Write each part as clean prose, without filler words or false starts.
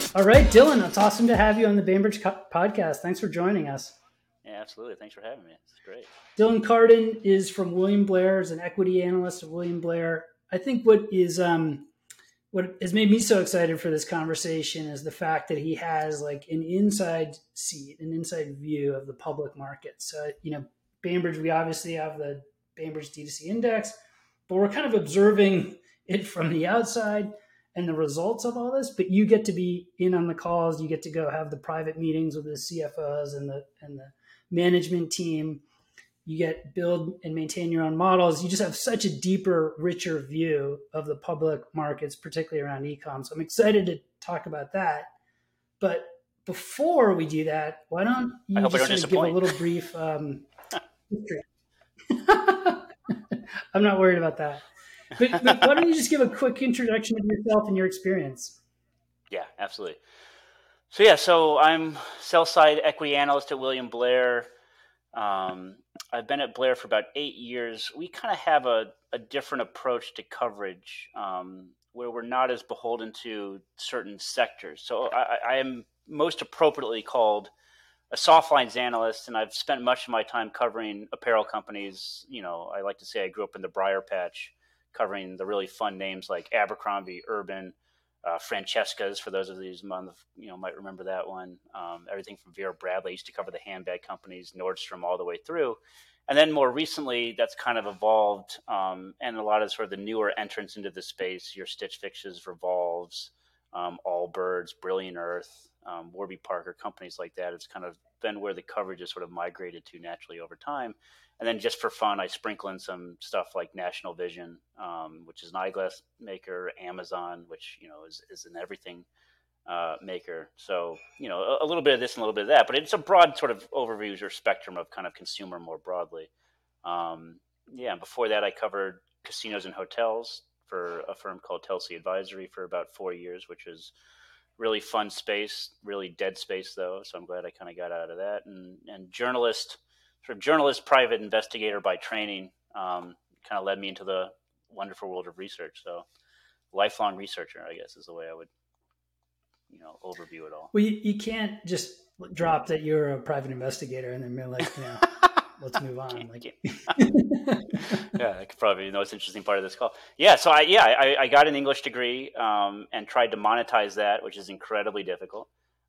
All right, Dylan, it's awesome to have you on the Bainbridge podcast. Thanks for joining us. Yeah, absolutely. Thanks for having me. It's great. Dylan Carden is from William Blair, is an equity analyst at William Blair. I think what has made me so excited for this conversation is the fact that he has like an inside seat, an inside view of the public market. So, Bainbridge, we obviously have the Bainbridge D2C index, but we're kind of observing it from the outside and the results of all this. But you get to be in on the calls. You get to go have the private meetings with the CFOs and the management team. You get build and maintain your own models. You just have such a deeper, richer view of the public markets, particularly around e-com. So I'm excited to talk about that. But before we do that, why don't you just sort of give a little brief history? I'm not worried about that. But why don't you just give a quick introduction of yourself and your experience? Yeah, absolutely. So I'm sell-side equity analyst at William Blair. I've been at Blair for about 8 years. We kind of have a different approach to coverage where we're not as beholden to certain sectors. So I am most appropriately called a soft lines analyst, and I've spent much of my time covering apparel companies. I like to say I grew up in the Briar Patch, covering the really fun names like Abercrombie, Urban, Francesca's, for those of these might remember that one. Everything from Vera Bradley. I used to cover the handbag companies, Nordstrom, all the way through. And then more recently, that's kind of evolved, and a lot of sort of the newer entrants into the space, your Stitch Fixes, Revolves, Allbirds, Brilliant Earth, Warby Parker, companies like that. It's kind of been where the coverage has sort of migrated to naturally over time. And then just for fun, I sprinkle in some stuff like National Vision, which is an eyeglass maker, Amazon, which, is an everything maker. So, a little bit of this and a little bit of that, but it's a broad sort of overview or spectrum of kind of consumer more broadly. Before that, I covered casinos and hotels for a firm called Telsey Advisory for about 4 years, which was really fun space, really dead space though. So I'm glad I kind of got out of that. And journalist, private investigator by training, kind of led me into the wonderful world of research. So lifelong researcher, I guess, is the way I would, overview it all. Well, you can't just drop that you're a private investigator and then be like, let's move on. Yeah, that could probably be the most interesting part of this call. Yeah, so I got an English degree and tried to monetize that, which is incredibly difficult.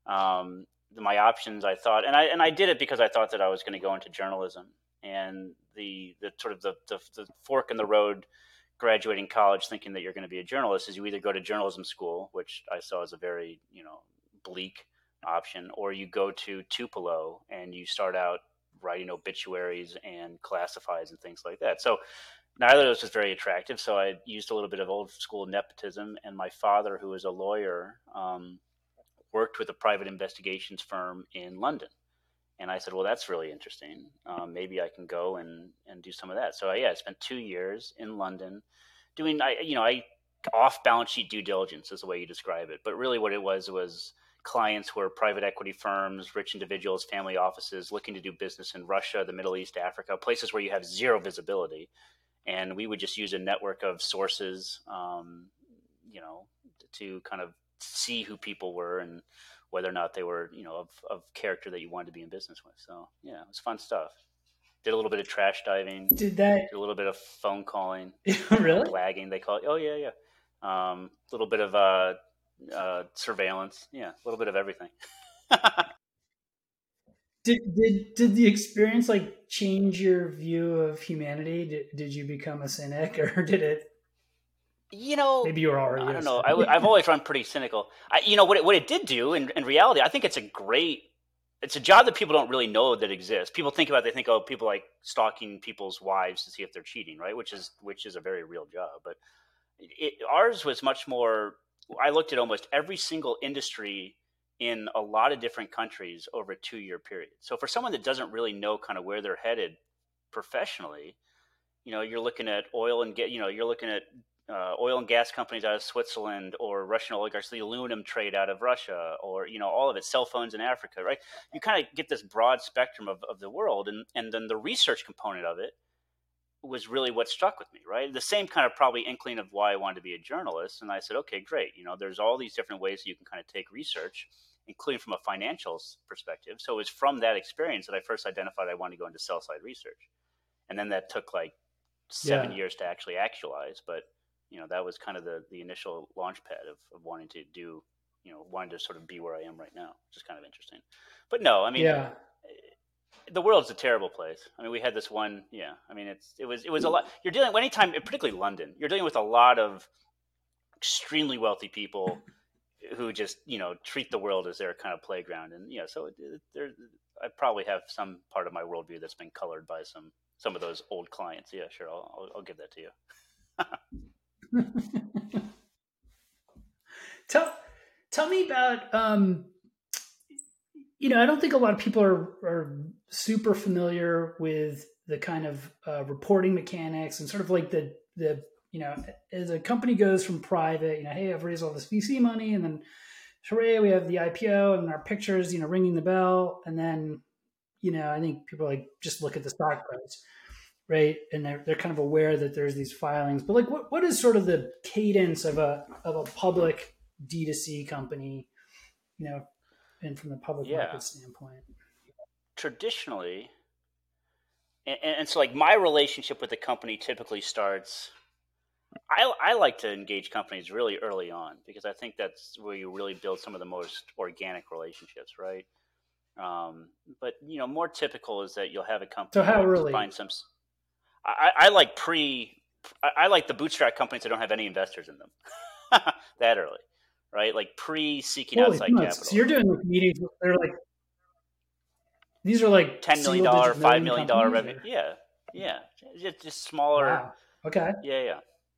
My options, I thought, and I did it because I thought that I was going to go into journalism, and the sort of the fork in the road, graduating college thinking that you're going to be a journalist, is you either go to journalism school, which I saw as a very bleak option, or you go to Tupelo and you start out writing obituaries and classifieds and things like that. So neither of those was very attractive. So I used a little bit of old school nepotism, and my father, who was a lawyer, worked with a private investigations firm in London. And I said, well, that's really interesting. Maybe I can go and do some of that. So I spent 2 years in London doing, off balance sheet due diligence is the way you describe it. But really what it was clients were private equity firms, rich individuals, family offices looking to do business in Russia, the Middle East, Africa, places where you have zero visibility. And we would just use a network of sources, to kind of see who people were and whether or not they were, of character that you wanted to be in business with. So, yeah, it was fun stuff. Did a little bit of trash diving. Did a little bit of phone calling. Really? Blagging, they call it. Oh, yeah. A little bit of surveillance. Yeah, a little bit of everything. Did the experience change your view of humanity? Did you become a cynic, or did it? Maybe you were already. I don't know. I've always run pretty cynical. What it did do in reality, I think it's a job that people don't really know that exists. People think people like stalking people's wives to see if they're cheating, right? Which is a very real job. But ours was much more. I looked at almost every single industry in a lot of different countries over a 2-year period. So for someone that doesn't really know kind of where they're headed professionally, you're looking at oil and oil and gas companies out of Switzerland, or Russian oligarchs, the aluminum trade out of Russia, or, all of it, cell phones in Africa, right? You kind of get this broad spectrum of the world. And then the research component of it was really what struck with me, right? The same kind of probably inkling of why I wanted to be a journalist. And I said, okay, great. There's all these different ways you can kind of take research, including from a financial perspective. So it was from that experience that I first identified I wanted to go into sell side research. And then that took like 7 years to actually actualize. But, that was kind of the initial launch pad of wanting to do, wanting to sort of be where I am right now, which is kind of interesting. But no, I mean, the world's a terrible place. I mean, we had this one. Yeah, I mean, it was a lot. You're dealing anytime, particularly London. You're dealing with a lot of extremely wealthy people who just treat the world as their kind of playground, and so I probably have some part of my worldview that's been colored by some of those old clients. Yeah, sure, I'll give that to you. Tell me about I don't think a lot of people are super familiar with the kind of reporting mechanics and sort of like the as a company goes from private, hey, I've raised all this VC money, and then hooray, we have the IPO and our pictures, ringing the bell, and then I think people like just look at the stock price, right? And they're kind of aware that there's these filings, but like what is sort of the cadence of a public D2C company, and from the public market standpoint? Traditionally, and so like my relationship with the company typically starts, I like to engage companies really early on because I think that's where you really build some of the most organic relationships, right? But more typical is that you'll have a company. So how early? Find some. I like I like the bootstrap companies that don't have any investors in them. That early, right? Like pre-seeking outside capital. So you're doing meetings. They're like these are like $10 million, $5 million revenue. Yeah, just smaller. Wow. Okay. Yeah.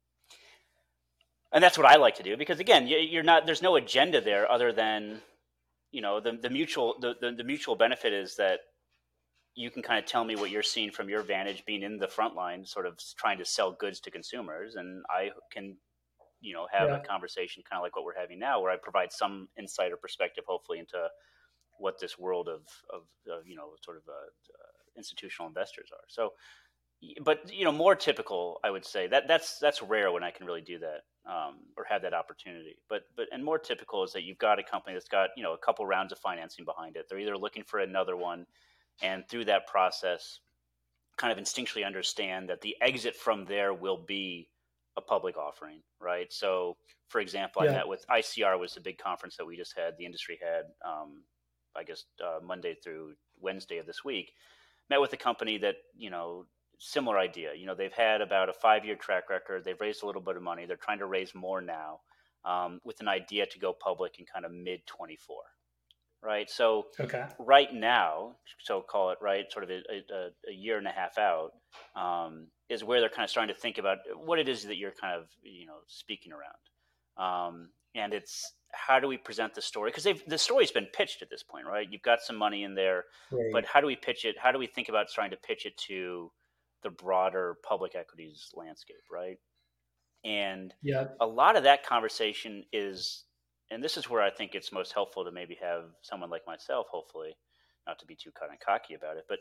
And that's what I like to do because again, you're not. There's no agenda there other than, the mutual benefit is that you can kind of tell me what you're seeing from your vantage, being in the front line, sort of trying to sell goods to consumers, and I can, have a conversation kind of like what we're having now, where I provide some insight or perspective, hopefully, into what this world of sort of institutional investors are. So, but more typical, I would say that's rare when I can really do that or have that opportunity. But more typical is that you've got a company that's got a couple rounds of financing behind it. They're either looking for another one, and through that process, kind of instinctually understand that the exit from there will be a public offering, right? So, for example, I met with ICR, was the big conference that we just had. The industry had, I guess, Monday through Wednesday of this week. Met with a company that similar idea. They've had about a 5-year track record. They've raised a little bit of money. They're trying to raise more now, with an idea to go public in kind of mid 24. Right. So right now, so call it right, sort of a year and a half out, is where they're kind of starting to think about what it is that you're kind of, speaking around. And it's how do we present the story? Because the story's been pitched at this point, right? You've got some money in there, but how do we pitch it? How do we think about trying to pitch it to the broader public equities landscape, right? And a lot of that conversation is, and this is where I think it's most helpful to maybe have someone like myself, hopefully, not to be too kind of cocky about it, but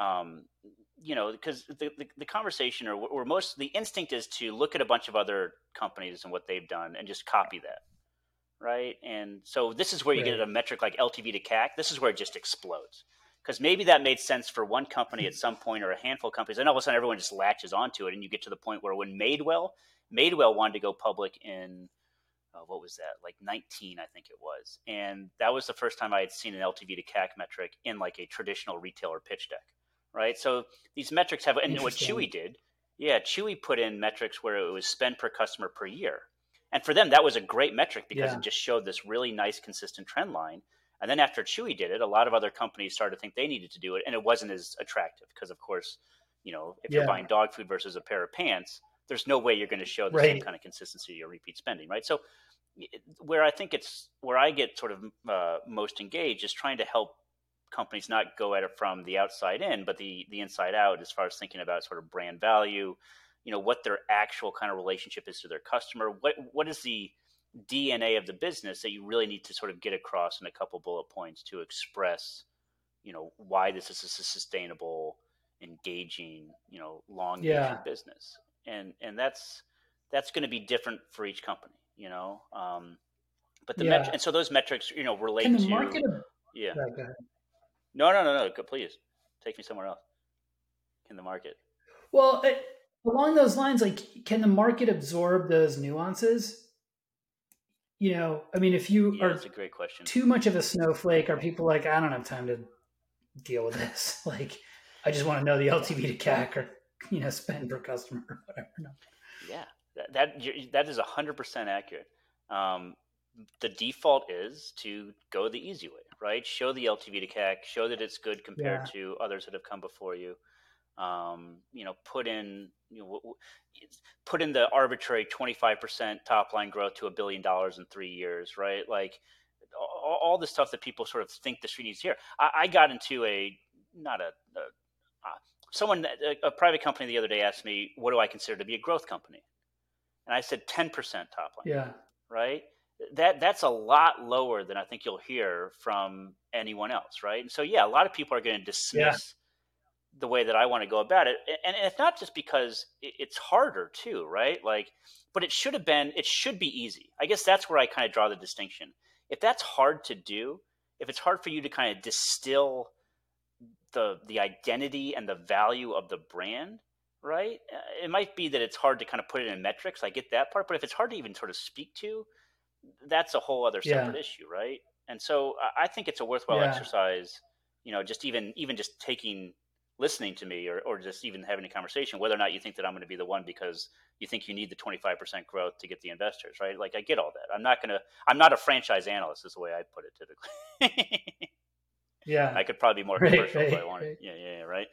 because the conversation or the instinct is to look at a bunch of other companies and what they've done and just copy that, right? And so this is where you get a metric like LTV to CAC. This is where it just explodes because maybe that made sense for one company at some point or a handful of companies, and all of a sudden everyone just latches onto it, and you get to the point where when Madewell wanted to go public in what was that, like 19, I think it was. And that was the first time I had seen an LTV to CAC metric in like a traditional retailer pitch deck, right? So these metrics have, and what Chewy did, Chewy put in metrics where it was spend per customer per year. And for them, that was a great metric because it just showed this really nice, consistent trend line. And then after Chewy did it, a lot of other companies started to think they needed to do it. And it wasn't as attractive because, of course, if you're buying dog food versus a pair of pants, there's no way you're going to show the same kind of consistency or repeat spending, right? So where I get sort of most engaged is trying to help companies not go at it from the outside in, but the inside out, as far as thinking about sort of brand value, what their actual kind of relationship is to their customer. What is the DNA of the business that you really need to sort of get across in a couple bullet points to express, why this is a sustainable engaging, long Yeah. duration business. And that's going to be different for each company, but Yeah. and so those metrics, Can relate the to, market? yeah. Yeah, go ahead. No, please take me somewhere else in the market. Well, along those lines, like, can the market absorb those nuances? I mean, if you Yeah, that's a are great question. too much of a snowflake, are people like, I don't have time to deal with this? Like, I just want to know the Yeah. LTV to CAC or spend per customer or whatever. No. Yeah, that is 100% accurate. Um, the default is to go the easy way, right? Show the LTV to CAC, show that it's good compared Yeah. to others that have come before you. Put in put in the arbitrary 25% top line growth to $1 billion in 3 years, right? Like all the stuff that people sort of think the street needs to hear. I got into not someone, a private company the other day asked me, what do I consider to be a growth company? And I said 10% top line, Yeah. right? That's a lot lower than I think you'll hear from anyone else, right? And so, yeah, a lot of people are going to Yeah. dismiss the way that I want to go about it. And it's not just because it's harder too, right? Like, but it should be easy. I guess that's where I kind of draw the distinction. If that's hard to do, if it's hard for you to kind of distill the identity and the value of the brand, right? It might be that it's hard to kind of put it in metrics. I get that part, but if it's hard to even sort of speak to, that's a whole other separate Yeah. issue, right? And so I think it's a worthwhile Yeah. exercise, just even just listening to me, or just even having a conversation, whether or not you think that I'm going to be the one because you think you need the 25% growth to get the investors, right? Like, I get all that. I'm not a franchise analyst is the way I put it typically. Yeah. I could probably be more commercial if I wanted. Right. Yeah, right.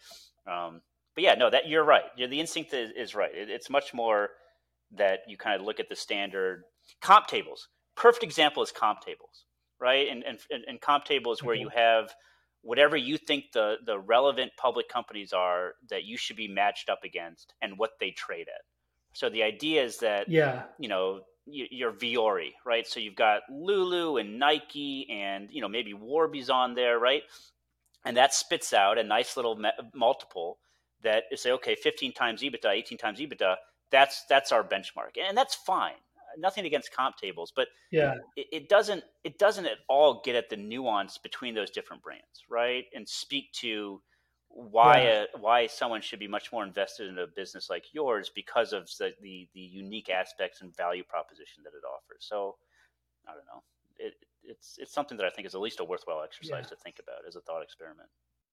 But yeah, no, that you're right. The instinct is right. It's much more that you kind of look at the standard comp tables. Perfect example is comp tables, right? And comp tables where Okay. you have whatever you think the relevant public companies are that you should be matched up against and what they trade at. So the idea is that, Yeah. you're Viore, right? So you've got Lulu and Nike and, maybe Warby's on there, right? And that spits out a nice little multiple that is, say, okay, 15 times EBITDA, 18 times EBITDA, that's our benchmark. And that's fine. Nothing against comp tables, but Yeah. it doesn't at all get at the nuance between those different brands, right? And speak to Yeah. why someone should be much more invested in a business like yours because of the unique aspects and value proposition that it offers. So I don't know. It's something that I think is at least a worthwhile exercise Yeah. to think about as a thought experiment.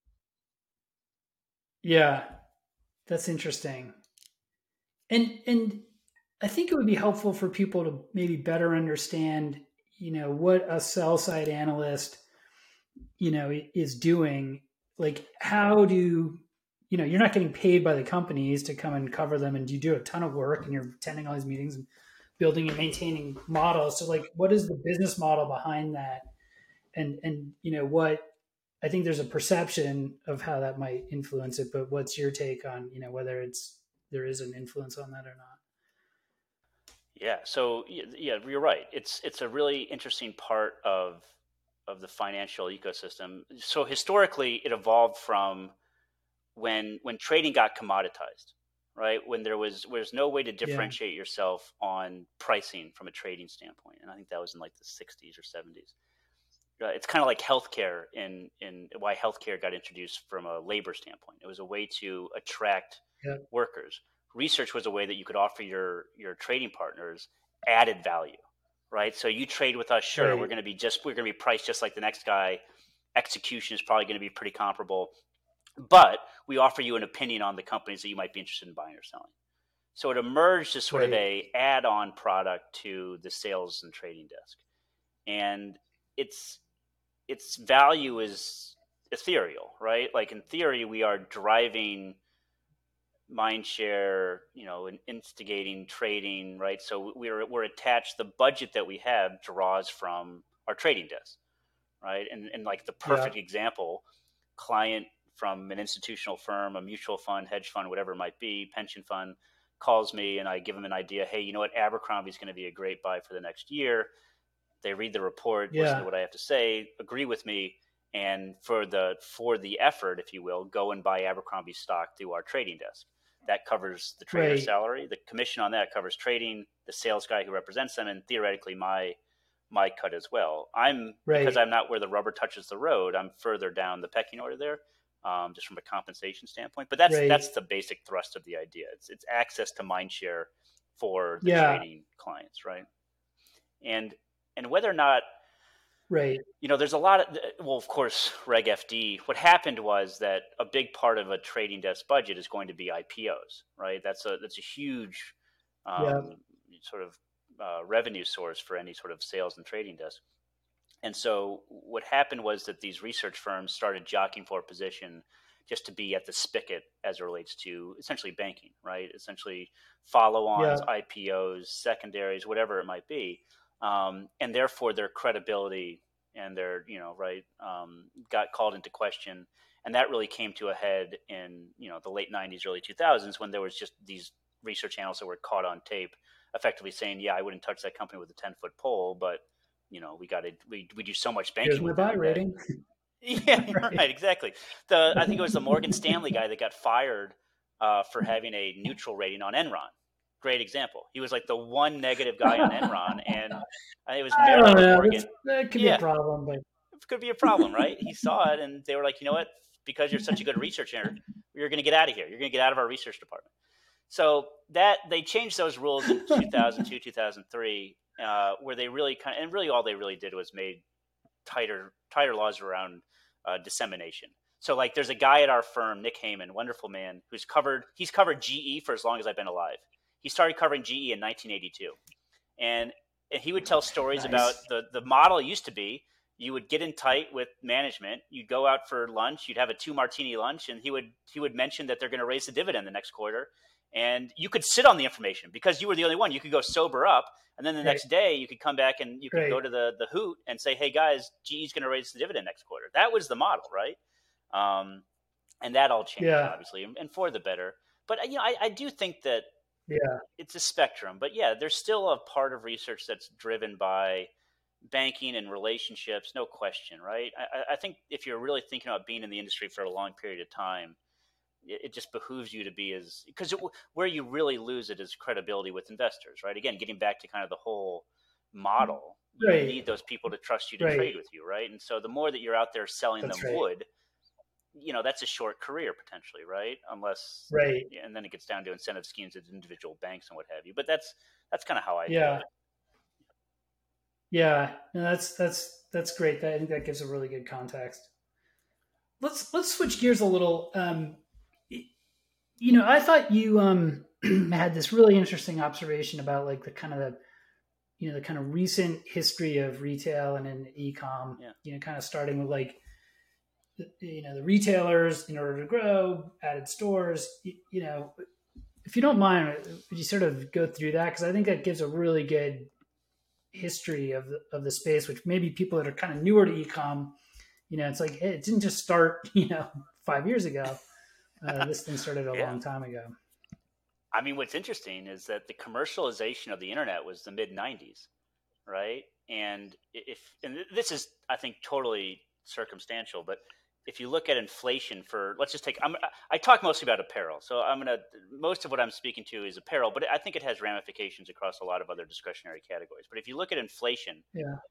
Yeah. That's interesting. And I think it would be helpful for people to maybe better understand, what a sell side analyst, is doing. Like, how do, you're not getting paid by the companies to come and cover them, and you do a ton of work and you're attending all these meetings and building and maintaining models. So, like, what is the business model behind that? And what, I think there's a perception of how that might influence it, but what's your take on, whether there is an influence on that or not? Yeah. So yeah, you're right. It's a really interesting part of the financial ecosystem. So historically, it evolved from when trading got commoditized, right? When there was no way to Yeah. differentiate yourself on pricing from a trading standpoint, and I think that was in like the 60s or 70s. It's kind of like healthcare in why healthcare got introduced from a labor standpoint. It was a way to attract Yeah. workers. Research was a way that you could offer your trading partners added value, right? So you trade with us, sure, Right. we're going to be priced just like the next guy. Execution is probably going to be pretty comparable, but we offer you an opinion on the companies that you might be interested in buying or selling. So it emerged as sort of Right. a add-on product to the sales and trading desk, and its its value is ethereal, right? Like in theory, we are driving mind share, and instigating trading, right? So we're attached. The budget that we have draws from our trading desk, right? And like the Yeah. perfect example, client from an institutional firm, a mutual fund, hedge fund, whatever it might be, pension fund, calls me and I give them an idea. Hey, you know what? Abercrombie's going to be a great buy for the next year. They read the report, listen to Yeah. what I have to say, agree with me, and for the effort, if you will, go and buy Abercrombie stock through our trading desk. That covers the trader's salary. The commission on that covers trading, the sales guy who represents them, and theoretically my cut as well. Because I'm not where the rubber touches the road, I'm further down the pecking order there, just from a compensation standpoint. But that's the basic thrust of the idea. It's access to mind share for the trading clients, right? And whether or not, there's a lot of, of course, Reg FD. What happened was that a big part of a trading desk budget is going to be IPOs, right? That's a huge sort of revenue source for any sort of sales and trading desk. And so what happened was that these research firms started jockeying for a position just to be at the spigot as it relates to essentially banking, right? Essentially follow-ons, IPOs, secondaries, whatever it might be. And therefore their credibility and their, got called into question. And that really came to a head in, the late 90s, early 2000s, when there was just these research analysts that were caught on tape effectively saying, I wouldn't touch that company with a 10-foot pole, but, we do so much banking. Here's my buy rating. Yeah, right, exactly. I think it was the Morgan Stanley guy that got fired for having a neutral rating on Enron. Great example. He was like the one negative guy on Enron, and it was Morgan. That could be a problem, but it could be a problem, right? He saw it, and they were like, you know what? Because you're such a good researcher, you're going to get out of here. You're going to get out of our research department. So that they changed those rules in 2002, 2003, where they really all they really did was made tighter laws around dissemination. So like there's a guy at our firm, Nick Heyman, wonderful man, he's covered GE for as long as I've been alive. He started covering GE in 1982. And he would tell stories about the model used to be, you would get in tight with management, you'd go out for lunch, you'd have a 2-martini lunch, and he would mention that they're going to raise the dividend the next quarter. And you could sit on the information because you were the only one. You could go sober up, and then the next day you could come back and you could go to the hoot and say, hey guys, GE's going to raise the dividend next quarter. That was the model, right? And that all changed, obviously, and for the better. But I do think that it's a spectrum. But there's still a part of research that's driven by banking and relationships, no question, right? I think if you're really thinking about being in the industry for a long period of time, it just behooves you to be because where you really lose it is credibility with investors, right? Again, getting back to kind of the whole model, you need those people to trust you to trade with you, right? And so the more that you're out there selling them wood, that's a short career potentially, right? Unless, and then it gets down to incentive schemes at individual banks and what have you. But that's kind of how I do it. Yeah, no, that's great. I think that gives a really good context. Let's switch gears a little. I thought you had this really interesting observation about like the kind of recent history of retail and in e-com. Kind of starting with like the retailers in order to grow, added stores. If you don't mind, would you sort of go through that, because I think that gives a really good history of the space, which maybe people that are kind of newer to e-com, it's like, hey, it didn't just start 5 years ago. This thing started a long time ago. I mean, what's interesting is that the commercialization of the internet was the mid 90s, right? And this is, I think, totally circumstantial, but if you look at inflation let's just take, I talk mostly about apparel. So most of what I'm speaking to is apparel, but I think it has ramifications across a lot of other discretionary categories. But if you look at inflation,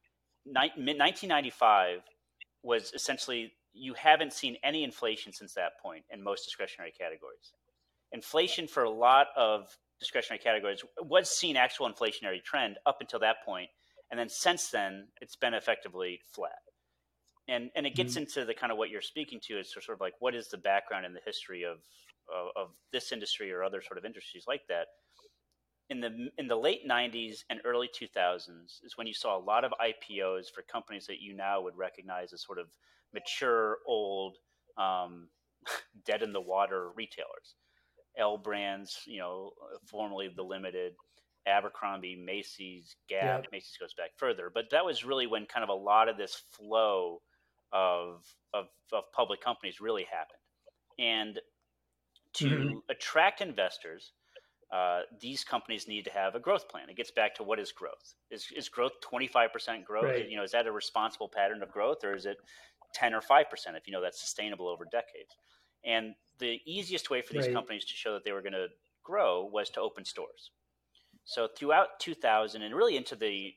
1995 was essentially, you haven't seen any inflation since that point in most discretionary categories. Inflation for a lot of discretionary categories was seen actual inflationary trend up until that point. And then since then, it's been effectively flat. And it gets into the kind of what you're speaking to is sort of like, what is the background and the history of this industry or other sort of industries like that? In the late 90s and early 2000s is when you saw a lot of IPOs for companies that you now would recognize as sort of mature, old, dead in the water retailers. L Brands, formerly The Limited, Abercrombie, Macy's, Gap. Macy's goes back further, but that was really when kind of a lot of this flow of public companies really happened. And to attract investors, these companies need to have a growth plan. It gets back to, what is growth? Is growth 25% growth? Is that a responsible pattern of growth, or is it 10 or 5% if you know that's sustainable over decades. And the easiest way for these Right. companies to show that they were going to grow was to open stores. So throughout 2000 and really into the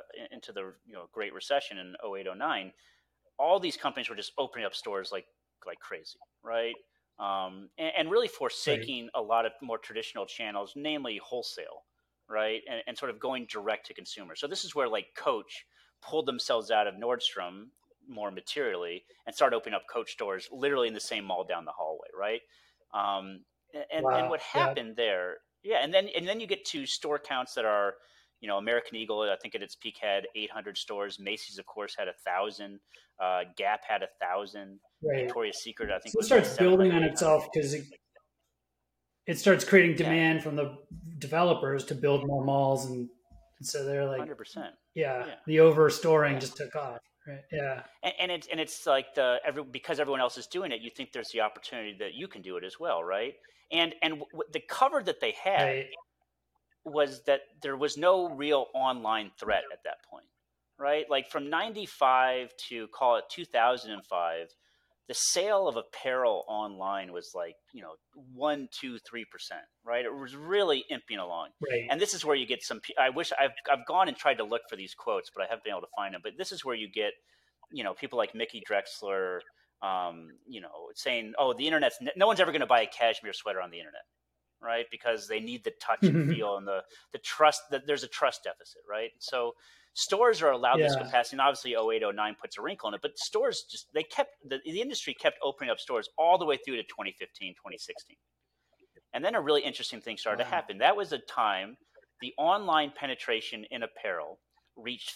Great Recession in 0809, all these companies were just opening up stores like crazy, right? And really Right. forsaking a lot of more traditional channels, namely wholesale, right? And sort of going direct to consumer. So this is where like Coach pulled themselves out of Nordstrom more materially and started opening up Coach stores literally in the same mall down the hallway, right? Um, and what Wow. Yeah. happened there, yeah, and then you get to store counts that are, American Eagle, I think at its peak had 800 stores. Macy's, of course, had 1,000. Gap had 1,000. Right. Victoria's Secret, I think, So it was like starts building 700, on 800. itself because it starts creating Yeah, demand from the developers to build more malls, and so they're like, 100%. yeah, Yeah, the over storing yeah. just took off. Right. Yeah. And it's like because everyone else is doing it, you think there's the opportunity that you can do it as well, right? And the cover that they had Right. was that there was no real online threat at that point, right? Like from 95 to call it 2005, the sale of apparel online was like, 1, 2, 3%, right? It was really imping along. Right. And this is where you get I wish I've gone and tried to look for these quotes, but I haven't been able to find them. But this is where you get, people like Mickey Drexler, saying, oh, the internet's, no one's ever going to buy a cashmere sweater on the internet, right? Because they need the touch and feel and the trust, that there's a trust deficit, right? So stores are allowed this Yeah. capacity, and obviously 0809 puts a wrinkle in it, but stores the industry kept opening up stores all the way through to 2015, 2016. And then a really interesting thing started to Wow. happen. That was a time the online penetration in apparel reached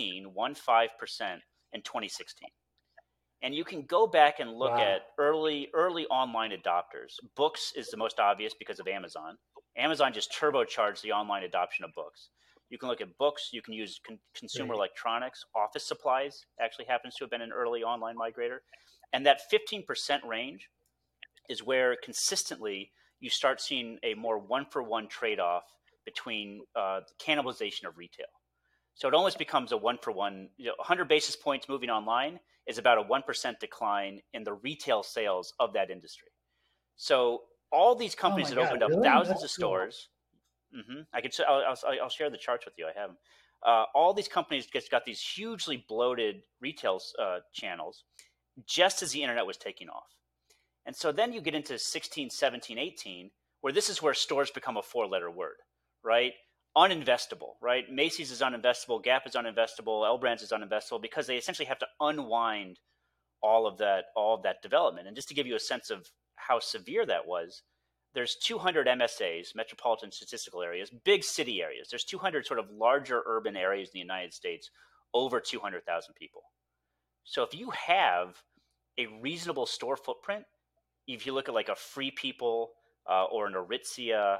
15% in 2016. And you can go back and look Wow. at early online adopters. Books is the most obvious because of Amazon. Amazon just turbocharged the online adoption of books. You can look at books. You can use consumer Right. electronics. Office supplies actually happens to have been an early online migrator. And that 15% range is where consistently you start seeing a more one-for-one trade-off between cannibalization of retail. So it almost becomes a one-for-one. 100 basis points moving online is about a 1% decline in the retail sales of that industry. So all these Oh companies my that God. opened up Really? thousands That's of cool. stores. I could. I'll share the charts with you. I have them. All these companies just got these hugely bloated retail channels just as the internet was taking off. And so then you get into 16, 17, 18, where this is where stores become a four-letter word, right? Uninvestable, right? Macy's is uninvestable, Gap is uninvestable, L Brands is uninvestable because they essentially have to unwind all of that development. And just to give you a sense of how severe that was, there's 200 MSAs, metropolitan statistical areas, big city areas. There's 200 sort of larger urban areas in the United States, over 200,000 people. So if you have a reasonable store footprint, if you look at like a Free People or an Aritzia,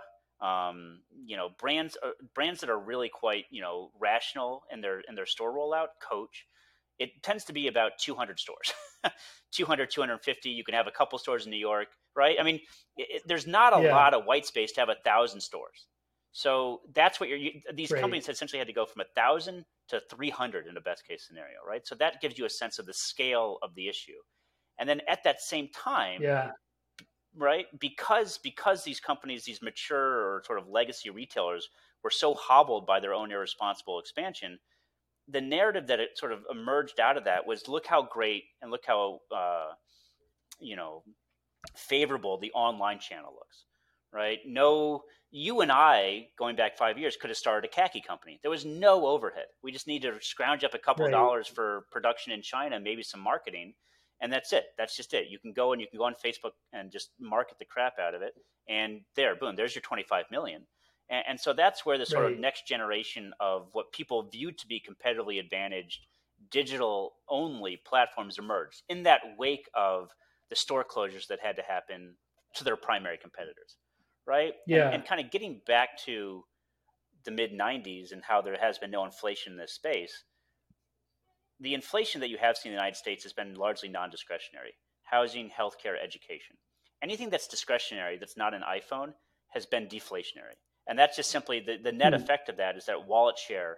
brands that are really quite rational in their store rollout. Coach, it tends to be about 200 stores, 200, 250. You can have a couple stores in New York, right? I mean, there's not a Yeah. lot of white space to have 1,000 stores. So that's what these Right. companies essentially had to go from 1,000 to 300 in the best case scenario, right? So that gives you a sense of the scale of the issue. And then at that same time, Yeah. right, because these companies, these mature or sort of legacy retailers, were so hobbled by their own irresponsible expansion, the narrative that it sort of emerged out of that was, look how great and look how you know favorable the online channel looks, right? No, you and I, going back 5 years, could have started a khaki company. There was no overhead. We just needed to scrounge up a couple of Right. dollars for production in China, maybe some marketing, and that's it. That's just it. You can go on Facebook and just market the crap out of it, and there, boom, there's your 25 million. And so that's where the sort of Right. next generation of what people viewed to be competitively advantaged digital only platforms emerged in that wake of the store closures that had to happen to their primary competitors, right? And Yeah. and kind of getting back to the mid 90s and how there has been no inflation in this space. The inflation that you have seen in the United States has been largely non-discretionary: housing, healthcare, education. Anything that's discretionary, that's not an iPhone, has been deflationary. And that's just simply the net Hmm. effect of that is that wallet share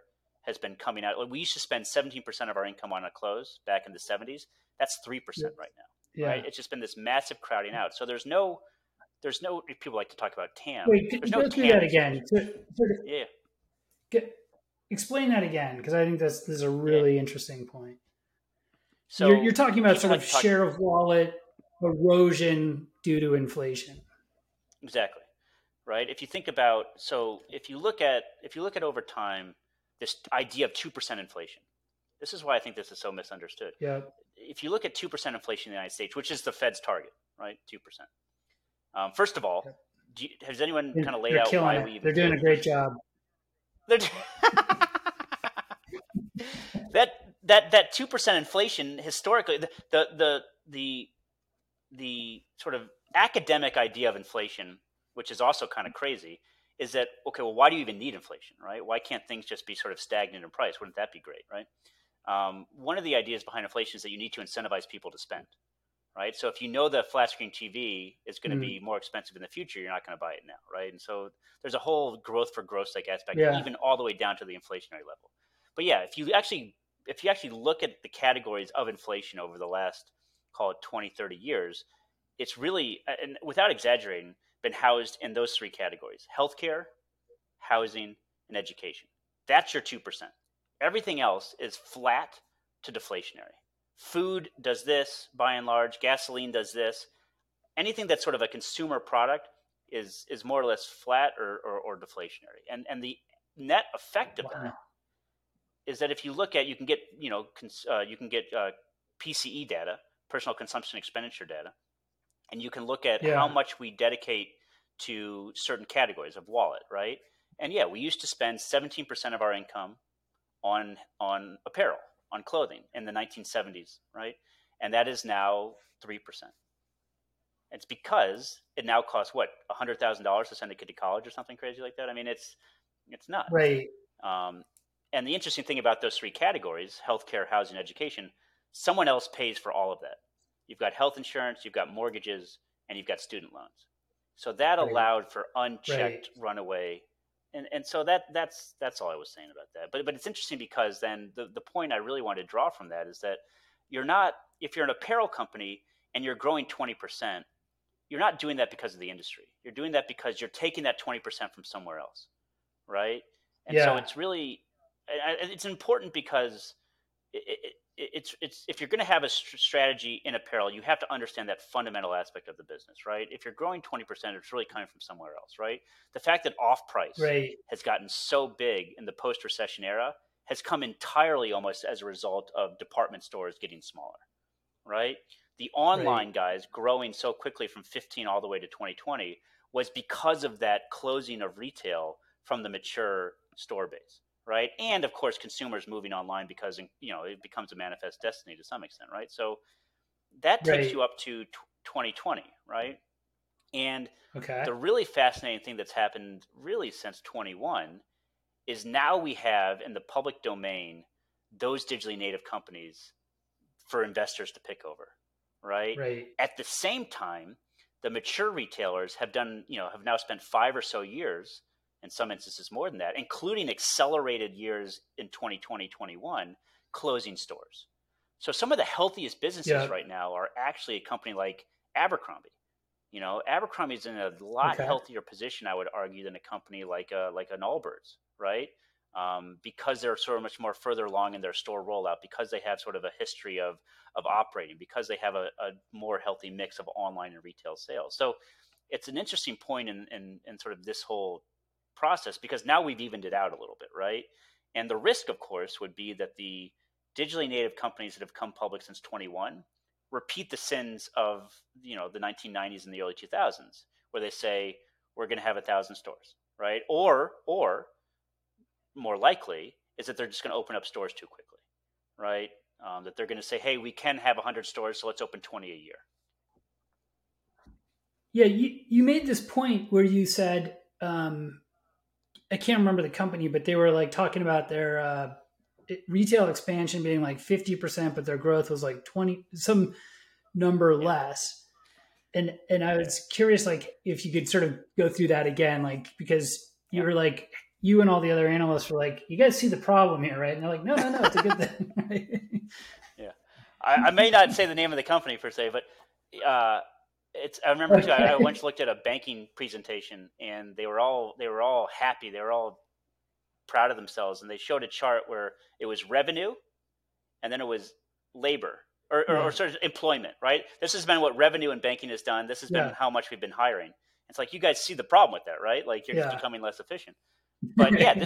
has been coming out. We used to spend 17% of our income on a close back in the 70s. That's 3% right now, right? It's just been this massive crowding out. So there's no, people like to talk about TAM. Wait, there's go no through TAM that again. yeah. Explain that again, because I think this is a really interesting point. So you're talking about sort of share of wallet erosion due to inflation. Exactly. Right. If you think about, if you look at over time, this idea of 2% inflation, this is why I think this is so misunderstood. Yeah. If you look at 2% inflation in the United States, which is the Fed's target, right? 2%. First of all, has anyone kind of laid out why we even They're doing a great job. That 2% inflation historically, the sort of academic idea of inflation, which is also kind of crazy, is that, okay, well, why do you even need inflation, right? Why can't things just be sort of stagnant in price? Wouldn't that be great, right? One of the ideas behind inflation is that you need to incentivize people to spend, right? So if you know that flat screen TV is going to be more expensive in the future, you're not going to buy it now, right? And so there's a whole growth for growth like aspect, even all the way down to the inflationary level. But yeah, if you actually look at the categories of inflation over the last, call it 20, 30 years, it's really, and without exaggerating, been housed in those three categories: healthcare, housing, and education. That's your 2%. Everything else is flat to deflationary. Food does this, by and large. Gasoline does this. Anything that's sort of a consumer product is more or less flat or deflationary. And the net effect of that is that if you look at, you can get PCE data, personal consumption expenditure data, and you can look at how much we dedicate to certain categories of wallet, right? And yeah, we used to spend 17% of our income on apparel, on clothing in the 1970s, right? And that is now 3%. It's because it now costs what, $100,000 to send a kid to college or something crazy like that. I mean, it's nuts, right? And the interesting thing about those three categories, healthcare, housing, education, someone else pays for all of that. You've got health insurance, you've got mortgages, and you've got student loans. So that allowed for unchecked runaway. And so that's all I was saying about that. But it's interesting because then the point I really wanted to draw from that is that if you're an apparel company and you're growing 20%, you're not doing that because of the industry. You're doing that because you're taking that 20% from somewhere else, right? And so it's really, it's important because it's if you're going to have a strategy in apparel, you have to understand that fundamental aspect of the business, right? If you're growing 20%, it's really coming from somewhere else, right? The fact that off-price has gotten so big in the post-recession era has come entirely almost as a result of department stores getting smaller, right? The online guys growing so quickly from 15 all the way to 2020 was because of that closing of retail from the mature store base. Right. And of course, consumers moving online because, it becomes a manifest destiny to some extent. Right. So that takes you up to 2020. Right. And the really fascinating thing that's happened really since 21 is now we have in the public domain those digitally native companies for investors to pick over. Right. At the same time, the mature retailers have now spent 5 or so years, in some instances more than that, including accelerated years in 2020, 21, closing stores. So some of the healthiest businesses right now are actually a company like Abercrombie. Abercrombie is in a lot healthier position, I would argue, than a company like an Allbirds, right? Because they're sort of much more further along in their store rollout, because they have sort of a history of operating, because they have a more healthy mix of online and retail sales. So it's an interesting point in sort of this whole process, because now we've evened it out a little bit, right? And the risk, of course, would be that the digitally native companies that have come public since 21 repeat the sins of the 1990s and the early 2000s, where they say we're going to have 1,000 stores, right? Or more likely is that they're just going to open up stores too quickly, right? That they're going to say, hey, we can have 100 stores, so let's open 20 a year. Yeah, you made this point where you said, I can't remember the company, but they were like talking about their retail expansion being like 50%, but their growth was like 20, some number less. And I was curious, like, if you could sort of go through that again, like, because you were like, you and all the other analysts were like, you guys see the problem here, right? And they're like, no, it's a good thing. Right? Yeah. I may not say the name of the company per se, but I remember too, I once looked at a banking presentation and they were all happy. They were all proud of themselves. And they showed a chart where it was revenue and then it was labor or sort of employment, right? This has been what revenue and banking has done. This has been how much we've been hiring. It's like, you guys see the problem with that, right? Like you're just becoming less efficient. But yeah,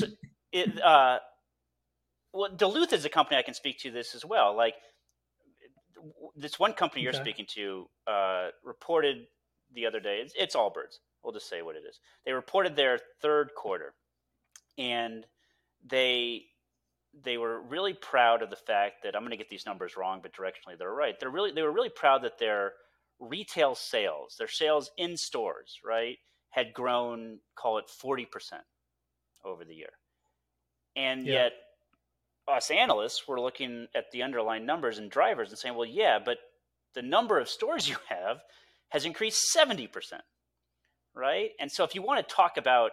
well, Duluth is a company I can speak to this as well. Like this one company you're speaking to reported the other day. It's Allbirds. We'll just say what it is. They reported their third quarter, and they were really proud of the fact that, I'm going to get these numbers wrong, but directionally they're right. They were really proud that their retail sales, their sales in stores, right, had grown, call it 40% over the year. And yet us analysts were looking at the underlying numbers and drivers and saying, well, yeah, but the number of stores you have has increased 70%, right? And so if you want to talk about,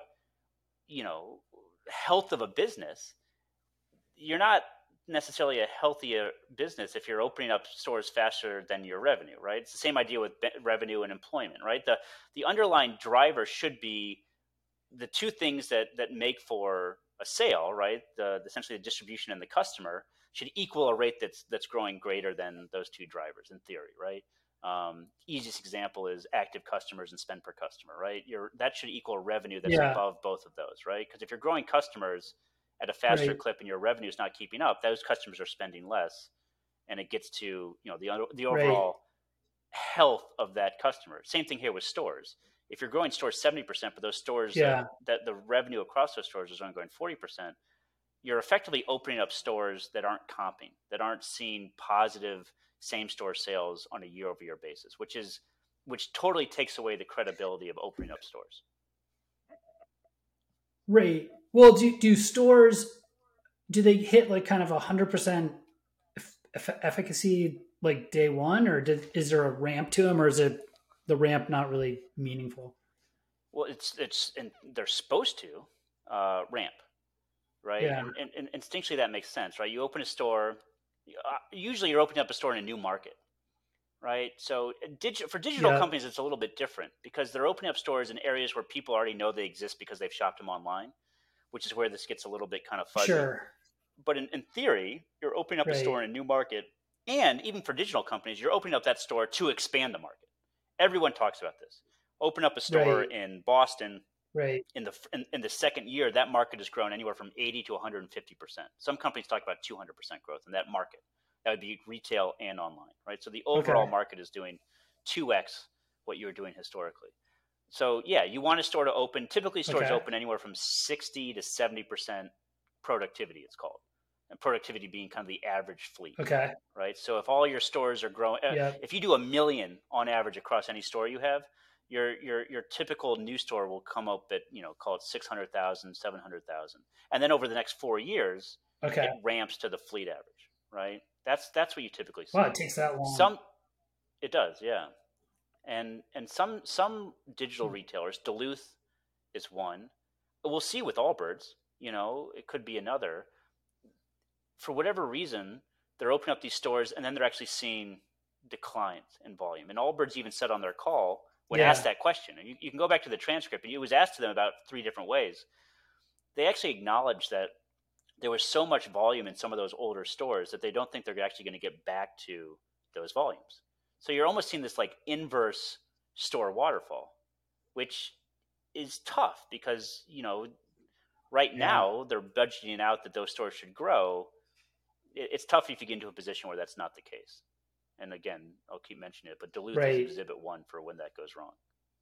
health of a business, you're not necessarily a healthier business if you're opening up stores faster than your revenue, right? It's the same idea with revenue and employment, right? The underlying driver should be the two things that make for a sale, right? Essentially the distribution and the customer should equal a rate that's growing greater than those two drivers in theory, right? Easiest example is active customers and spend per customer, right? That should equal revenue that's above both of those, right? Because if you're growing customers at a faster clip and your revenue is not keeping up, those customers are spending less, and it gets to the overall health of that customer. Same thing here with stores. If you're growing stores 70%, but those stores that the revenue across those stores is only growing 40%, you're effectively opening up stores that aren't comping, that aren't seeing positive same store sales on a year-over-year basis, which totally takes away the credibility of opening up stores. Right. Well, do stores, do they hit like kind of 100% efficacy like day one, or is there a ramp to them, or is it the ramp not really meaningful? Well, it's and they're supposed to ramp, right? Yeah. And instinctually that makes sense, right? You open a store, usually you're opening up a store in a new market, right? So for digital companies, it's a little bit different because they're opening up stores in areas where people already know they exist because they've shopped them online, which is where this gets a little bit kind of fuzzy. Sure. But in theory, you're opening up a store in a new market, and even for digital companies, you're opening up that store to expand the market. Everyone talks about this. Open up a store in Boston. Right. In the second year, that market has grown anywhere from 80 to 150%. Some companies talk about 200% growth in that market. That would be retail and online, right? So the overall market is doing 2x what you were doing historically. So yeah, you want a store to open. Typically, stores open anywhere from 60 to 70% productivity. It's called, and productivity being kind of the average fleet. Okay. Right. So if all your stores are growing, if you do 1 million on average across any store you have, your typical new store will come up at call it 600,000, 700,000, and then over the next 4 years, it ramps to the fleet average. Right. That's what you typically see. Wow, it takes that long. It does, yeah. And some digital retailers, Duluth is one. We'll see with Allbirds. It could be another. For whatever reason, they're opening up these stores and then they're actually seeing declines in volume. And Allbirds even said on their call when asked that question, and you can go back to the transcript, and it was asked to them about 3 different ways. They actually acknowledged that there was so much volume in some of those older stores that they don't think they're actually going to get back to those volumes. So you're almost seeing this like inverse store waterfall, which is tough because, right now they're budgeting out that those stores should grow. It's tough if you get into a position where that's not the case. And again, I'll keep mentioning it, but Duluth is exhibit 1 for when that goes wrong.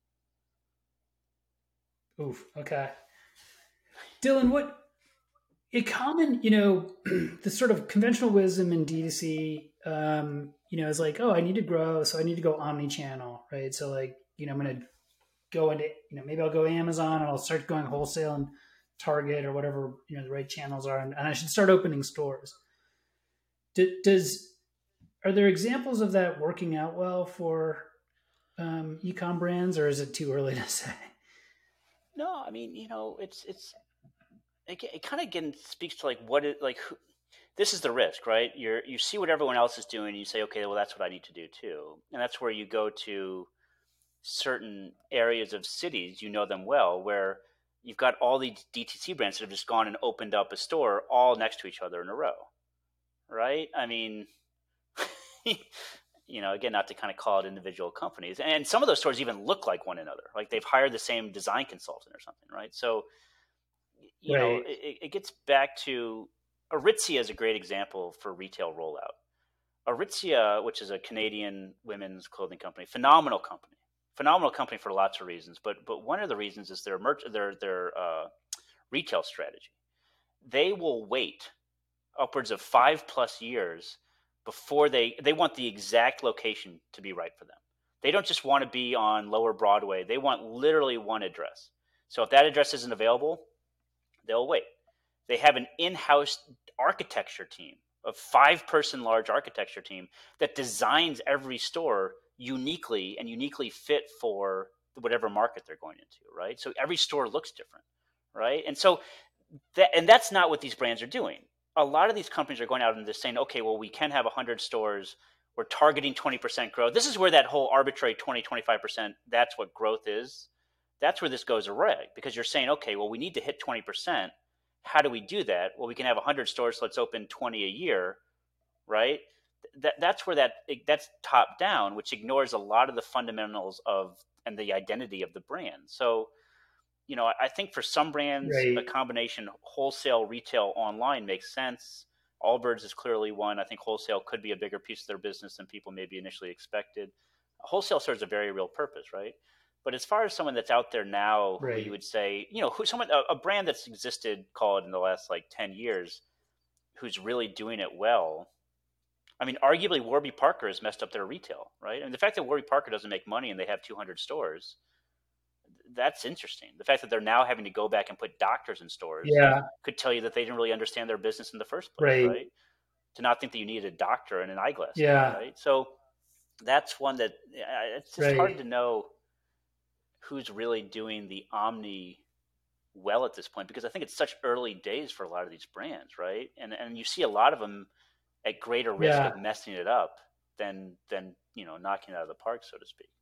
Oof. Okay. Dylan, a common, the sort of conventional wisdom in D2C, is like, oh, I need to grow, so I need to go omni-channel, right? So like, I'm going to go into, maybe I'll go Amazon and I'll start going wholesale and Target or whatever, the right channels are. And I should start opening stores. Are there examples of that working out well for e-com brands, or is it too early to say? No, I mean, it's it kind of again speaks to like what it like. This is the risk, right? You see what everyone else is doing, and you say, okay, well, that's what I need to do too, and that's where you go to certain areas of cities, you know them well, where you've got all these DTC brands that have just gone and opened up a store all next to each other in a row, right? I mean, again, not to kind of call it individual companies, and some of those stores even look like one another, like they've hired the same design consultant or something, right? So, Right. it gets back to Aritzia is a great example for retail rollout. Aritzia, which is a Canadian women's clothing company, phenomenal company for lots of reasons. But one of the reasons is their retail strategy. They will wait upwards of 5+ years before they want the exact location to be right for them. They don't just want to be on Lower Broadway. They want literally one address. So if that address isn't available, they'll wait. They have an in-house architecture team, a 5-person large architecture team that designs every store uniquely and uniquely fit for whatever market they're going into, right? So every store looks different, right? And so that's not what these brands are doing. A lot of these companies are going out and they're saying, okay, well, we can have 100 stores. We're targeting 20% growth. This is where that whole arbitrary 20, 25%, that's what growth is. That's where this goes awry, because you're saying, okay, well, we need to hit 20%. How do we do that? Well, we can have 100 stores, so let's open 20 a year, right? That's where that's top down, which ignores a lot of the fundamentals of and the identity of the brand. So, I think for some brands, a Right. combination wholesale, retail, online makes sense. Allbirds is clearly one. I think wholesale could be a bigger piece of their business than people maybe initially expected. Wholesale serves a very real purpose, right? But as far as someone that's out there now, who you Right. would say, a brand that's existed, call it in the last like 10 years, who's really doing it well. I mean, arguably Warby Parker has messed up their retail, right? And the fact that Warby Parker doesn't make money and they have 200 stores, that's interesting. The fact that they're now having to go back and put doctors in stores Yeah. could tell you that they didn't really understand their business in the first place, Right. right? To not think that you needed a doctor and an eyeglass store, Yeah. right? So that's one that it's just hard Right. to know who's really doing the omni well at this point, because I think it's such early days for a lot of these brands, right? And you see a lot of them at greater risk Yeah. of messing it up than knocking it out of the park, so to speak.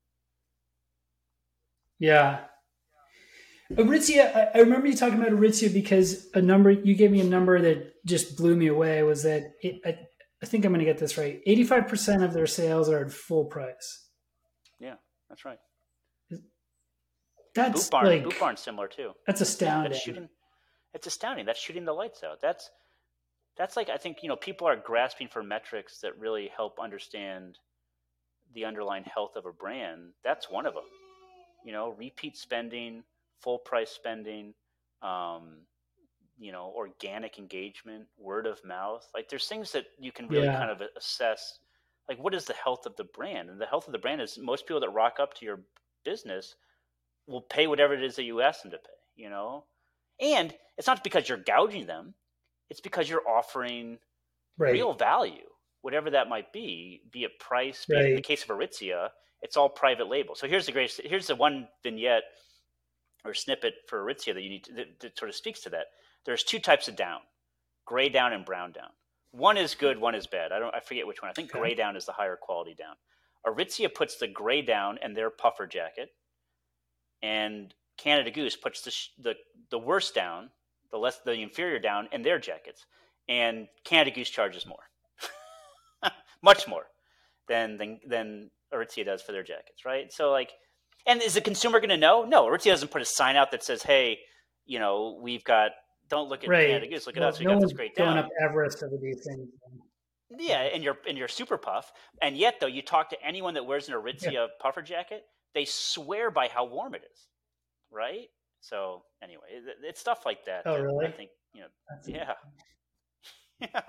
Yeah. Aritzia, I remember you talking about Aritzia because a number you gave me a number that just blew me away was that I think I'm going to get this right. 85% of their sales are at full price. Yeah, that's right. That's Boot like Barn's similar too. that's Yeah, astounding. it's astounding. That's shooting the lights out. That's like, I think, people are grasping for metrics that really help understand the underlying health of a brand. That's one of them. Repeat spending, full price spending, um, organic engagement, word of mouth. Like there's things that you can really Yeah. kind of assess. Like, what is the health of the brand? And the health of the brand is most people that rock up to your business will pay whatever it is that you ask them to pay. And it's not because you're gouging them. It's because you're offering Right. real value, whatever that might be it price, be it in the Right. case of Aritzia, it's all private label. So here's the one vignette or snippet for Aritzia that you need that sort of speaks to that. There's two types of down: gray down and brown down. One is good, one is bad. I forget which one. I think Okay. gray down is the higher quality down. Aritzia puts the gray down in their puffer jacket, and Canada Goose puts the worst down, the inferior down in their jackets, and Canada Goose charges more, much more than Aritzia does for their jackets, right? So like, and is the consumer going to know? No, Aritzia doesn't put a sign out that says, "Hey, we've got, don't look at Canada Right. Goose, look at Well, us, we no got this one's great going up down." Everest over these things. Yeah, in your super puff, and yet though you talk to anyone that wears an Yeah. Aritzia puffer jacket, they swear by how warm it is, right? So anyway, it's stuff like that Oh, that I really? think That's yeah, interesting. yeah.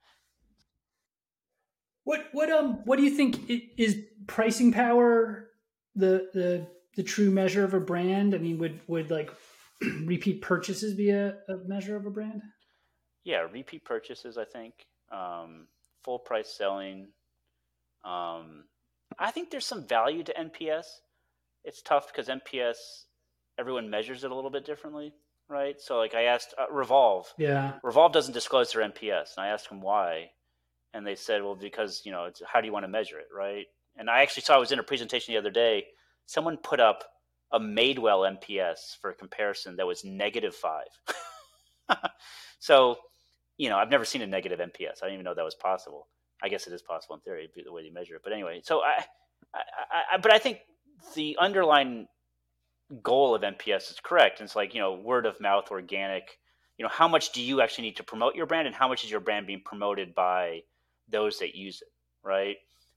What do you think is pricing power the true measure of a brand? I mean, would like repeat purchases be a measure of a brand? Yeah, repeat purchases, I think, full price selling. Um, I think there's some value to NPS. It's tough because NPS, everyone measures it a little bit differently. right? So like I asked Revolve. Yeah. Revolve doesn't disclose their NPS, and I asked them why, and they said, well, because it's, how do you want to measure it, right? And I actually saw, I was in a presentation the other day. Someone put up a Madewell NPS for a comparison that was -5. So, I've never seen a negative NPS. I didn't even know that was possible. I guess it is possible in theory, the way you measure it. But anyway, so but I think the underlying goal of NPS is correct. And it's like, word of mouth, organic. How much do you actually need to promote your brand, and how much is your brand being promoted by those that use it, right?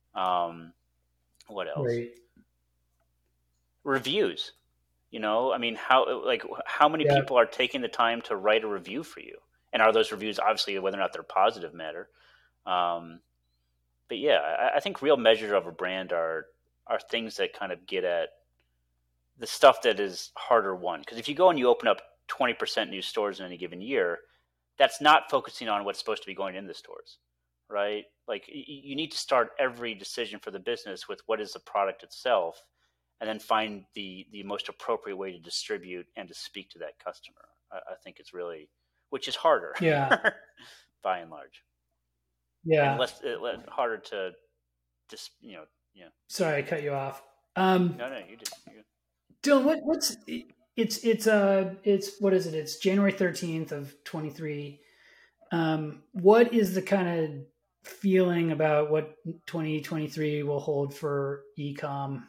What else? Right. Reviews. I mean, how many Yeah. people are taking the time to write a review for you, and are those reviews, obviously, whether or not they're positive, matter. Um, but yeah, I think real measures of a brand are things that kind of get at the stuff that is harder won. Because if you go and you open up 20% new stores in any given year, that's not focusing on what's supposed to be going in the stores, right? Like you need to start every decision for the business with what is the product itself, and then find the most appropriate way to distribute and to speak to that customer. I think it's really, which is harder, Yeah. by and large, and Yeah. less harder to just yeah. Sorry, I cut you off. No, you did. Dylan, what's it's what is it? It's January 13th of 23. What is the kind of feeling about what 2023 will hold for ecom,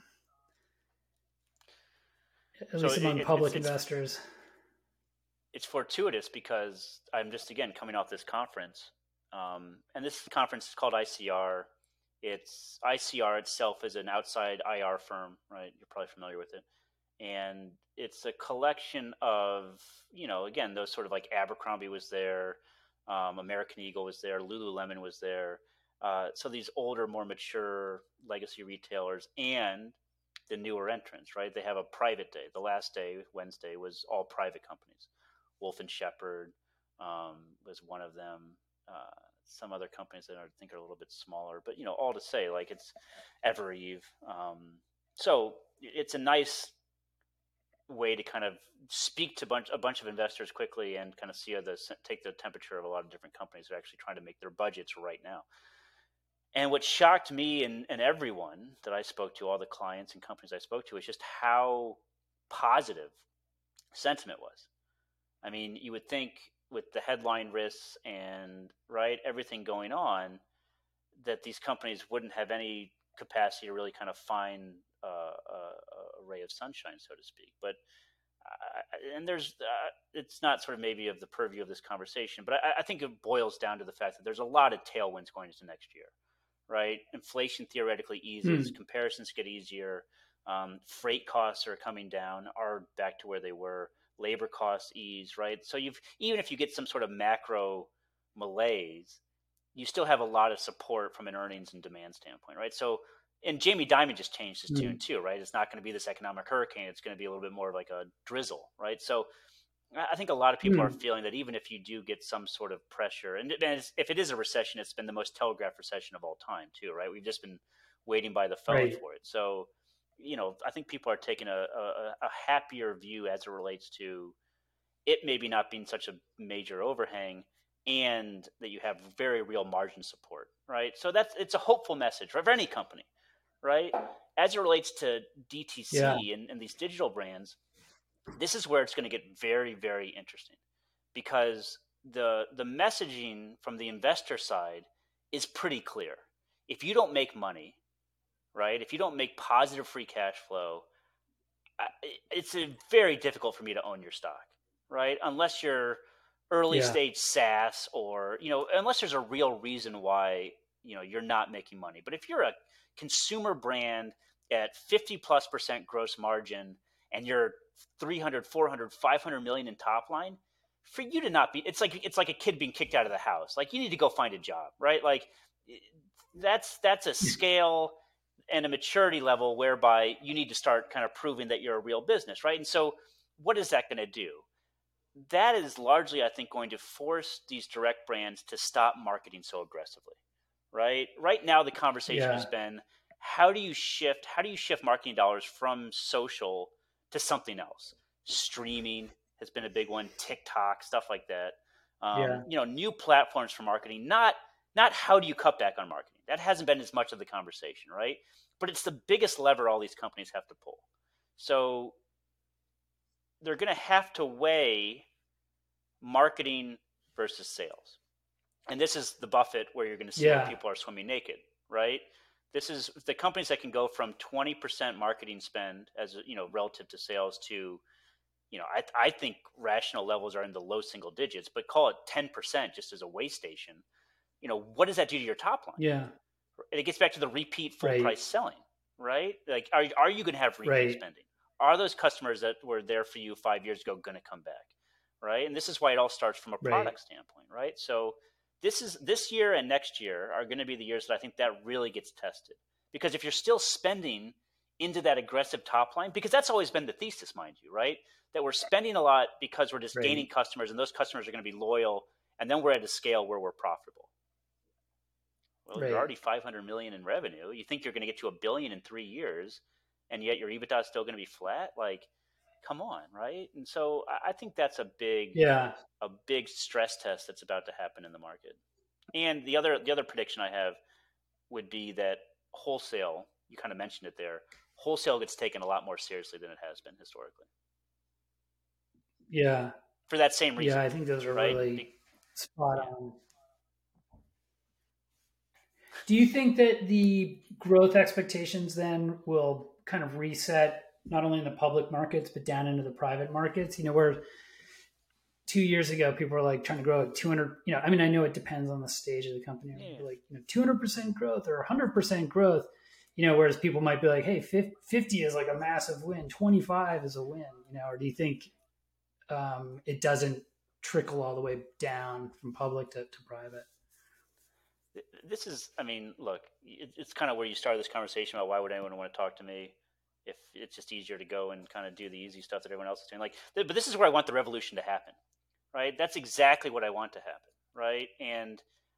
at So least among public investors? it's fortuitous because I'm just, again, coming off this conference, and this conference is called ICR. It's ICR itself is an outside IR firm, right? You're probably familiar with it, and it's a collection of, again, those sort of like Abercrombie was there, American Eagle was there, Lululemon was there. So these older, more mature legacy retailers and the newer entrants, right? They have a private day. The last day, Wednesday, was all private companies. Wolf and Shepherd was one of them. Some other companies that I think are a little bit smaller, but all to say, like it's Evereve. So it's a nice way to kind of speak to a bunch of investors quickly and kind of take the temperature of a lot of different companies who are actually trying to make their budgets right now. And what shocked me and everyone that I spoke to, all the clients and companies I spoke to, is just how positive sentiment was. I mean, you would think with the headline risks and everything going on, that these companies wouldn't have any capacity to really kind of find a ray of sunshine, so to speak. But and there's it's not sort of maybe of the purview of this conversation, but I think it boils down to the fact that there's a lot of tailwinds going into next year, right? Inflation theoretically eases, comparisons get easier, freight costs are coming down, are back to where they were, labor costs ease, right? So even if you get some sort of macro malaise, you still have a lot of support from an earnings and demand standpoint, right? So, and Jamie Dimon just changed his tune too, right? It's not going to be this economic hurricane. It's going to be a little bit more like a drizzle, right? So I think a lot of people are feeling that even if you do get some sort of pressure, and if it is a recession, it's been the most telegraphed recession of all time too, right? We've just been waiting by the phone for it. So, I think people are taking a happier view as it relates to it maybe not being such a major overhang, and that you have very real margin support, right? So it's a hopeful message for any company, right? As it relates to DTC and these digital brands, this is where it's going to get very, very interesting, because the messaging from the investor side is pretty clear. If you don't make money, right? If you don't make positive free cash flow, it's very difficult for me to own your stock, right? Unless you're early stage SaaS, or unless there's a real reason why you're not making money. But if you're a consumer brand at 50+% gross margin and you're 300, 400, 500 million in top line, for you to not be, it's like a kid being kicked out of the house. Like, you need to go find a job, right? Like that's a scale and a maturity level whereby you need to start kind of proving that you're a real business, right? And so what is that going to do? That is largely, I think, going to force these direct brands to stop marketing so aggressively, right? Right now, the conversation has been, how do you shift marketing dollars from social to something else? Streaming has been a big one. TikTok, stuff like that. Yeah. New platforms for marketing. Not how do you cut back on marketing. That hasn't been as much of the conversation, right? But it's the biggest lever all these companies have to pull. So they're going to have to weigh marketing versus sales. And this is the buffet where you're going to see where people are swimming naked, right? This is the companies that can go from 20% marketing spend as relative to sales to, I think rational levels are in the low single digits, but call it 10% just as a way station. What does that do to your top line? Yeah. And it gets back to the repeat full price selling, right? Like, are you going to have repeat spending? Are those customers that were there for you 5 years ago going to come back, right? And this is why it all starts from a product standpoint, right? So this year and next year are going to be the years that I think that really gets tested. Because if you're still spending into that aggressive top line, because that's always been the thesis, mind you, right? That we're spending a lot because we're just gaining customers, and those customers are going to be loyal, and then we're at a scale where we're profitable. Well, you're already 500 million in revenue. You think you're going to get to $1 billion in 3 years, and yet your EBITDA is still going to be flat? Like, come on, right? And so I think that's a big stress test that's about to happen in the market. And the other prediction I have would be that wholesale, you kind of mentioned it there, wholesale gets taken a lot more seriously than it has been historically. Yeah. For that same reason. Yeah, I think those are really spot on. Do you think that the growth expectations then will kind of reset not only in the public markets, but down into the private markets? Where 2 years ago, people were like trying to grow at 200, I know it depends on the stage of the company, like 200% growth or 100% growth, whereas people might be like, hey, 50 is like a massive win, 25 is a win, or do you think it doesn't trickle all the way down from public to private? This is, look, it's kind of where you started this conversation about why would anyone want to talk to me if it's just easier to go and kind of do the easy stuff that everyone else is doing. But this is where I want the revolution to happen, right? That's exactly what I want to happen, right? And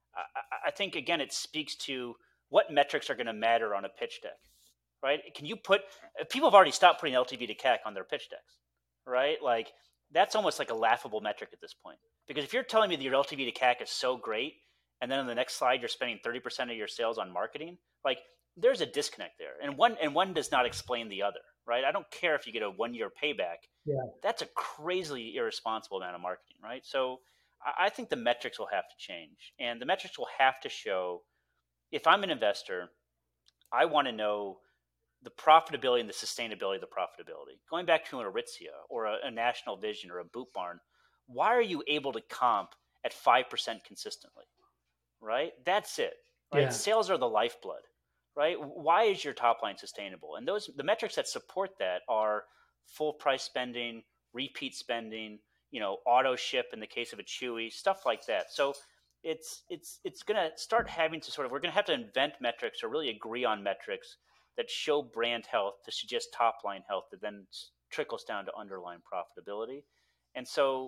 I think, again, it speaks to what metrics are going to matter on a pitch deck, right? People have already stopped putting LTV to CAC on their pitch decks, right? Like, that's almost like a laughable metric at this point. Because if you're telling me that your LTV to CAC is so great, and then on the next slide, you're spending 30% of your sales on marketing, like, there's a disconnect there. And one does not explain the other, right? I don't care if you get a 1 year payback. Yeah. That's a crazily irresponsible amount of marketing, right? So I think the metrics will have to change. And the metrics will have to show, if I'm an investor, I want to know the profitability and the sustainability of the profitability. Going back to an Aritzia or a National Vision or a Boot Barn, why are you able to comp at 5% consistently, right? That's it, right? Yeah. Sales are the lifeblood, right? Why is your top line sustainable? And the metrics that support that are full price spending, repeat spending, auto ship in the case of a Chewy, stuff like that. So it's going to start having to we're going to have to invent metrics or really agree on metrics that show brand health to suggest top line health that then trickles down to underlying profitability. And so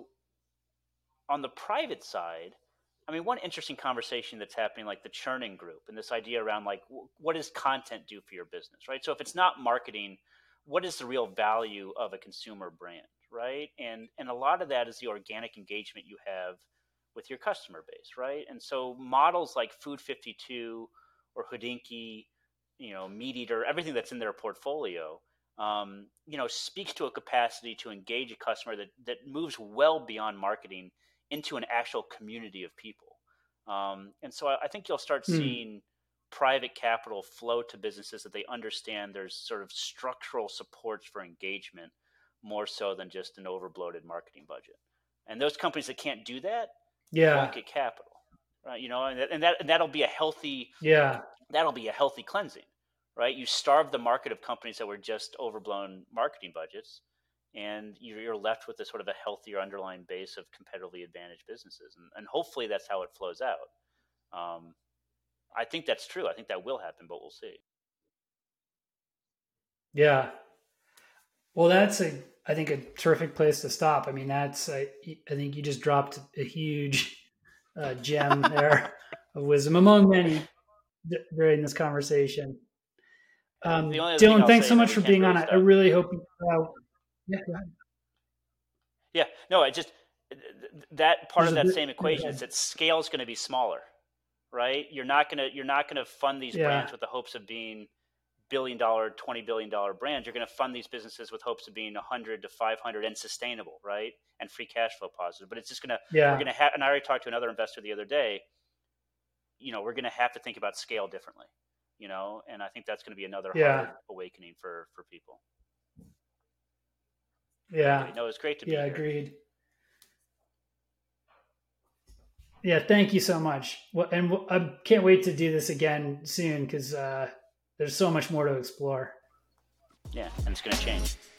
on the private side, one interesting conversation that's happening, like the churning group and this idea around like, what does content do for your business, right? So if it's not marketing, what is the real value of a consumer brand, right? And a lot of that is the organic engagement you have with your customer base, right? And so models like Food 52 or Hodinkee, Meat Eater, everything that's in their portfolio, speaks to a capacity to engage a customer that moves well beyond marketing into an actual community of people. And so I think you'll start seeing private capital flow to businesses that they understand there's sort of structural supports for engagement more so than just an overbloated marketing budget. And those companies that can't do that won't get capital, right? And that'll be a healthy cleansing, right? You starve the market of companies that were just overblown marketing budgets, and you're left with a sort of a healthier underlying base of competitively advantaged businesses. And hopefully that's how it flows out. I think that's true. I think that will happen, but we'll see. Yeah. Well, that's I think a terrific place to stop. I think you just dropped a huge gem there of wisdom among many during this conversation. Dylan, thanks so much for being on. I really hope you. Yeah, go ahead. Yeah, no, I just that part There's of a that bit, same equation is that scale is going to be smaller, right? You're not gonna fund these yeah, brands with the hopes of being $1 billion, $20 billion brands. You're going to fund these businesses with hopes of being 100 to 500 and sustainable, right? And free cash flow positive. But it's just we're yeah, going to have, and I already talked to another investor the other day, we're going to have to think about scale differently, and I think that's going to be another hard yeah, awakening for people. But yeah, anyway, no, it's great to be yeah. here. Agreed. Yeah, thank you so much. And I can't wait to do this again soon because there's so much more to explore. Yeah, and it's going to change.